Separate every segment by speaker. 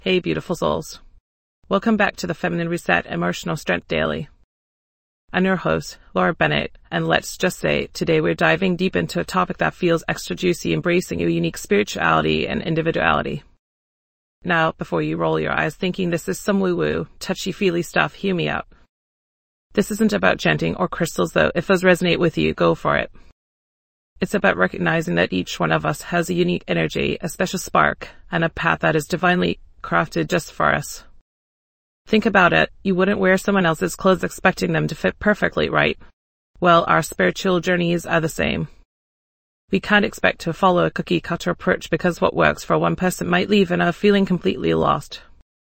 Speaker 1: Hey, beautiful souls. Welcome back to the Feminine Reset Emotional Strength Daily. I'm your host, Laura Bennett, and let's just say today we're diving deep into a topic that feels extra juicy, embracing your unique spirituality and individuality. Now, before you roll your eyes thinking this is some woo-woo, touchy-feely stuff, hear me out. This isn't about chanting or crystals though. If those resonate with you, go for it. It's about recognizing that each one of us has a unique energy, a special spark, and a path that is divinely crafted just for us. Think about it. You wouldn't wear someone else's clothes expecting them to fit perfectly, right? Well, our spiritual journeys are the same. We can't expect to follow a cookie-cutter approach because what works for one person might leave another feeling completely lost.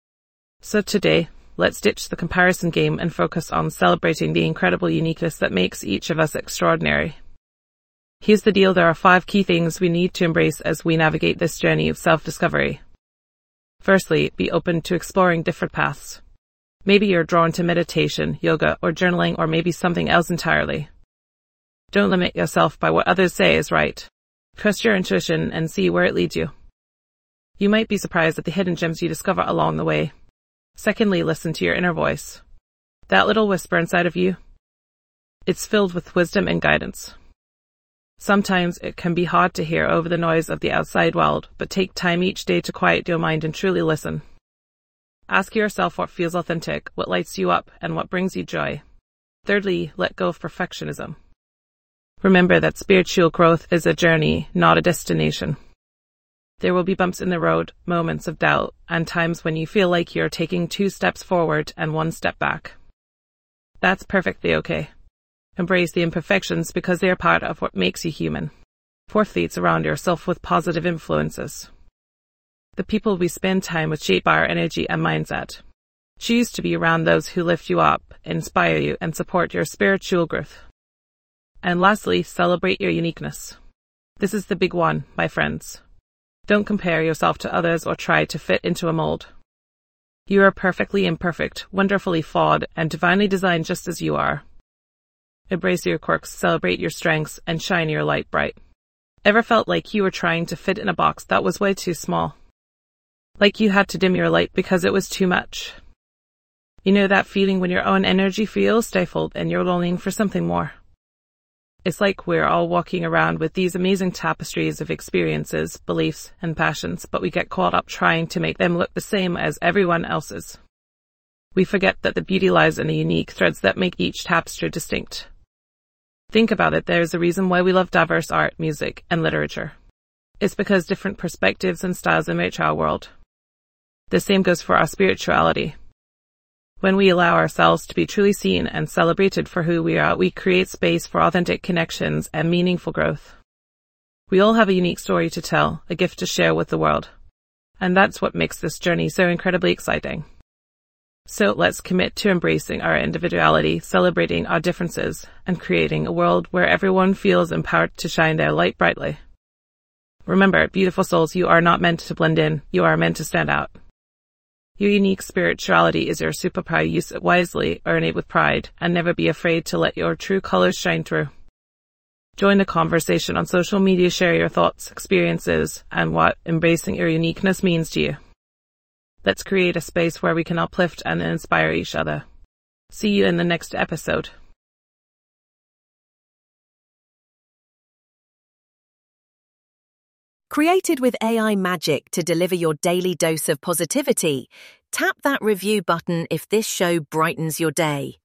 Speaker 1: So today, let's ditch the comparison game and focus on celebrating the incredible uniqueness that makes each of us extraordinary. Here's the deal. There are 5 key things we need to embrace as we navigate this journey of self-discovery. Firstly, be open to exploring different paths. Maybe you're drawn to meditation, yoga, or journaling, or maybe something else entirely. Don't limit yourself by what others say is right. Trust your intuition and see where it leads you. You might be surprised at the hidden gems you discover along the way. Secondly, listen to your inner voice. That little whisper inside of you. It's filled with wisdom and guidance. Sometimes it can be hard to hear over the noise of the outside world, but take time each day to quiet your mind and truly listen. Ask yourself what feels authentic, what lights you up, and what brings you joy. Thirdly, let go of perfectionism. Remember that spiritual growth is a journey, not a destination. There will be bumps in the road, moments of doubt, and times when you feel like you're taking 2 steps forward and 1 step back. That's perfectly okay. Embrace the imperfections because they are part of what makes you human. Fourthly, surround yourself with positive influences. The people we spend time with shape our energy and mindset. Choose to be around those who lift you up, inspire you, and support your spiritual growth. And lastly, celebrate your uniqueness. This is the big one, my friends. Don't compare yourself to others or try to fit into a mold. You are perfectly imperfect, wonderfully flawed, and divinely designed just as you are. Embrace your quirks, celebrate your strengths, and shine your light bright. Ever felt like you were trying to fit in a box that was way too small? Like you had to dim your light because it was too much? You know that feeling when your own energy feels stifled and you're longing for something more? It's like we're all walking around with these amazing tapestries of experiences, beliefs, and passions, but we get caught up trying to make them look the same as everyone else's. We forget that the beauty lies in the unique threads that make each tapestry distinct. Think about it, there's a reason why we love diverse art, music, and literature. It's because different perspectives and styles enrich our world. The same goes for our spirituality. When we allow ourselves to be truly seen and celebrated for who we are, we create space for authentic connections and meaningful growth. We all have a unique story to tell, a gift to share with the world. And that's what makes this journey so incredibly exciting. So let's commit to embracing our individuality, celebrating our differences, and creating a world where everyone feels empowered to shine their light brightly. Remember, beautiful souls, you are not meant to blend in, you are meant to stand out. Your unique spirituality is your superpower. Use it wisely, earn it with pride, and never be afraid to let your true colors shine through. Join the conversation on social media, share your thoughts, experiences, and what embracing your uniqueness means to you. Let's create a space where we can uplift and inspire each other. See you in the next episode.
Speaker 2: Created with AI magic to deliver your daily dose of positivity, tap that review button if this show brightens your day.